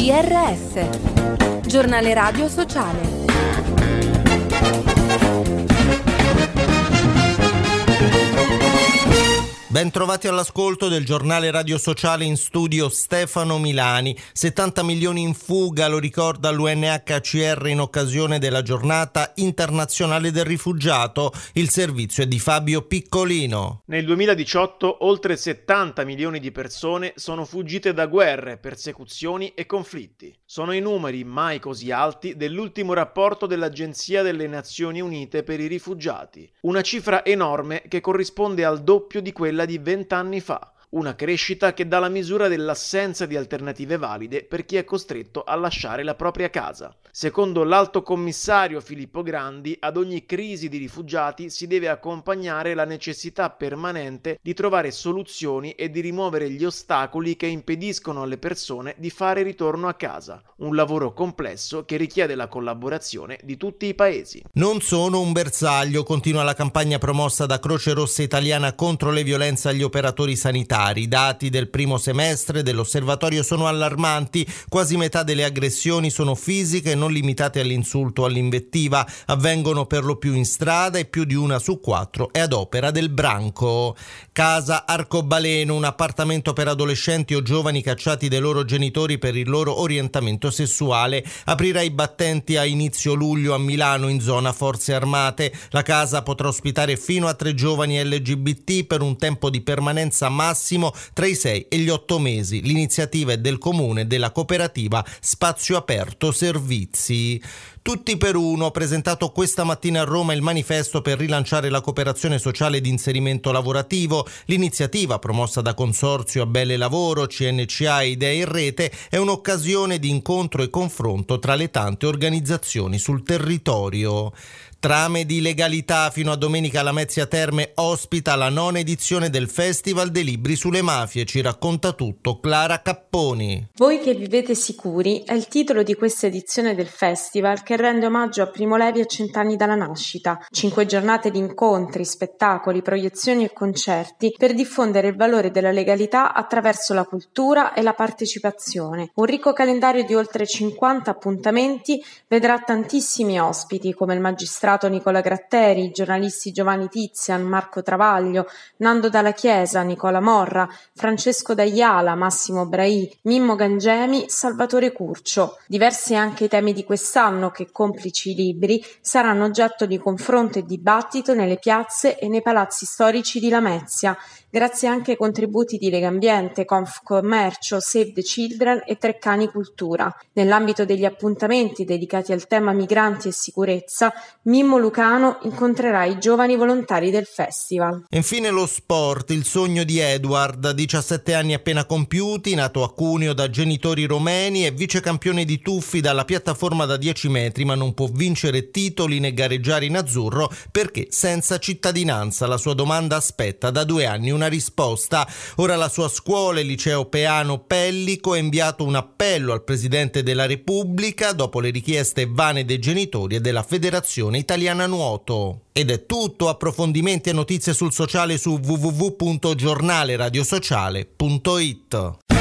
GRS, Giornale Radio Sociale. Ben trovati all'ascolto del giornale Radio Sociale, in studio Stefano Milani. 70 milioni in fuga, lo ricorda l'UNHCR in occasione della giornata internazionale del rifugiato. Il servizio è di Fabio Piccolino. Nel 2018 oltre 70 milioni di persone sono fuggite da guerre, persecuzioni e conflitti. Sono i numeri mai così alti dell'ultimo rapporto dell'Agenzia delle Nazioni Unite per i rifugiati. Una cifra enorme che corrisponde al doppio di quella di 20 anni fa. Una crescita che dà la misura dell'assenza di alternative valide per chi è costretto a lasciare la propria casa. Secondo l'Alto Commissario Filippo Grandi, ad ogni crisi di rifugiati si deve accompagnare la necessità permanente di trovare soluzioni e di rimuovere gli ostacoli che impediscono alle persone di fare ritorno a casa. Un lavoro complesso che richiede la collaborazione di tutti i paesi. Non sono un bersaglio, continua la campagna promossa da Croce Rossa Italiana contro le violenze agli operatori sanitari. I dati del primo semestre dell'osservatorio sono allarmanti, quasi metà delle aggressioni sono fisiche e non limitate all'insulto o all'invettiva, avvengono per lo più in strada e più di 1 su 4 è ad opera del branco. Casa Arcobaleno, un appartamento per adolescenti o giovani cacciati dai loro genitori per il loro orientamento sessuale, aprirà i battenti a inizio luglio a Milano in zona Forze Armate. La casa potrà ospitare fino a 3 giovani LGBT per un tempo di permanenza massimo tra i 6 e gli 8 mesi. L'iniziativa è del comune e della cooperativa Spazio Aperto Servizi. Tutti per uno, presentato questa mattina a Roma il manifesto per rilanciare la cooperazione sociale di inserimento lavorativo. L'iniziativa, promossa da Consorzio Abele Lavoro, CNCA e Idee in Rete, è un'occasione di incontro e confronto tra le tante organizzazioni sul territorio. Trame di legalità. Fino a domenica Lamezia Terme ospita la 9ª edizione del Festival dei Libri sulle Mafie. Ci racconta tutto Clara Capponi. Voi che vivete sicuri è il titolo di questa edizione del festival, che rende omaggio a Primo Levi a 100 anni dalla nascita. 5 giornate di incontri, spettacoli, proiezioni e concerti per diffondere il valore della legalità attraverso la cultura e la partecipazione. Un ricco calendario di oltre 50 appuntamenti vedrà tantissimi ospiti come il magistrato Nicola Gratteri, i giornalisti Giovanni Tizian, Marco Travaglio, Nando Dalla Chiesa, Nicola Morra, Francesco D'Aiala, Massimo Brai, Mimmo Gangemi, Salvatore Curcio. Diversi anche i temi di quest'anno che, complici i libri, saranno oggetto di confronto e dibattito nelle piazze e nei palazzi storici di Lamezia, grazie anche ai contributi di Legambiente, Confcommercio, Save the Children e Treccani Cultura. Nell'ambito degli appuntamenti dedicati al tema migranti e sicurezza, Mimmo Lucano incontrerà i giovani volontari del festival. E infine lo sport, il sogno di Edward, 17 anni appena compiuti, nato a Cuneo da genitori romeni, è vicecampione di tuffi dalla piattaforma da 10 metri, ma non può vincere titoli né gareggiare in azzurro perché senza cittadinanza. La sua domanda aspetta da 2 anni una risposta. Ora la sua scuola, il liceo Peano Pellico, ha inviato un appello al Presidente della Repubblica dopo le richieste vane dei genitori e della Federazione Italiana Nuoto. Ed è tutto. Approfondimenti e notizie sul sociale su www.giornaleradiosociale.it.